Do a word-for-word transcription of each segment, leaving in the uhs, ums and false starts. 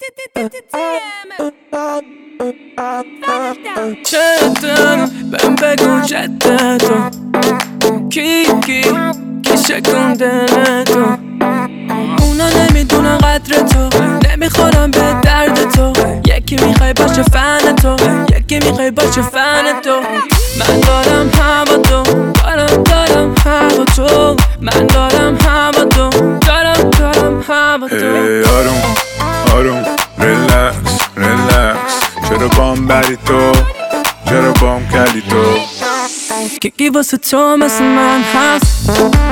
چتم بهم بگو جد تو کی کی کی شکونده تو. اونا نمیدونن قدر تو، نمیخورن به درد تو. یکی میخوای باشه فن تو، یکی میخوای باشه فن تو. من دارم هوا تو، دارم دارم هوا تو. من دارم هوا تو، دارم دارم هوا تو. ای آروم آروم ریلکس ریلکس، چرا بام بری تو، چرا بام کلی تو. کیکی واسه تو مثل من هست،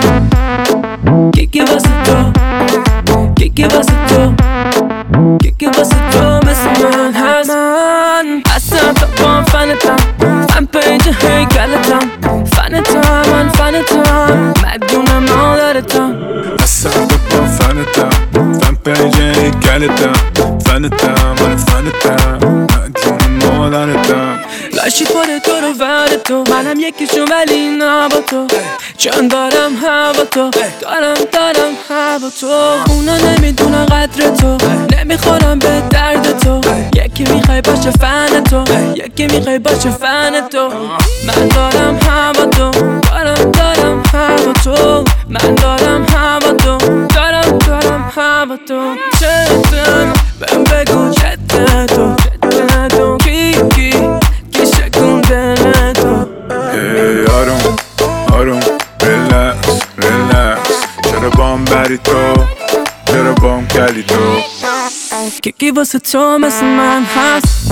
کیکی واسه تو، کیکی واسه تو، کیکی واسه تو مثل من هست. من اصلا تا بام فنتم، فن پیج هیکلتم. فنتم من فنتم، مدیون مادرتم. اصلا تا بام فنتم، فن پیج هیکلتم. فنتم من فنتم، مدیون مادرتم. لاشی پاره تو رو ور تو، منم یکیشون ولی نه با تو. چون دارم هوا تو، دارم دارم هوا تو. اونا نمیدونن قدر تو، نمیخورن به درد تو. یکی میخوای باشه فن تو، یکی میخوای باشه فن تو. من دارم هوا تو، دارم دارم هوا تو. من دارم هوا تو، دارم دارم هوا تو. چتم بهم بگو جد تو، جد تو کی کی کی شکونده تو. ای آروم آروم ریلکس ریلکس، چرا بام بری تو، چرا بام کلی تو. کیکی واسه تو مثل من هست،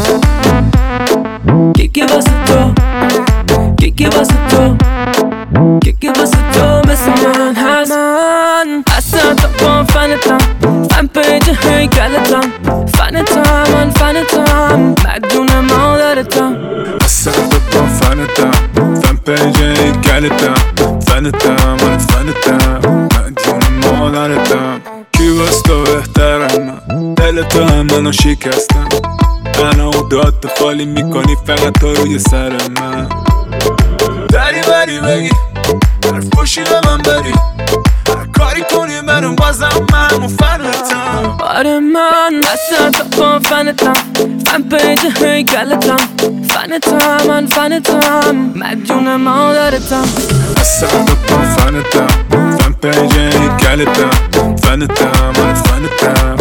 کیکی واسه تو، کیکی واسه تو، کیکی واسه تو مثل من هست. من اصلا تا بام فنتم، فن پیج هیکلتم. فنتم من فنتم، مدیون مادرتم. اصلا تا بام فنتم، فن پیج هیکلتم. فنتم من فنتم، مدیون مادرتم. کی واس تو بهترم، دل تو هم منو شکستم. منو داد خالی میکنی فقط تو روی سر من. دری بری بگی حرف پشی به من بری، هر کاری کنی منو بازم من همون فنتم. آره من اصلا تا بام فنتم، فن پیج هیکلتم. فنتم من فنتم، مدیون مادرتم. اصلا تا بام فنتم، فن پیج هیکلتم. فنتم من فنتم.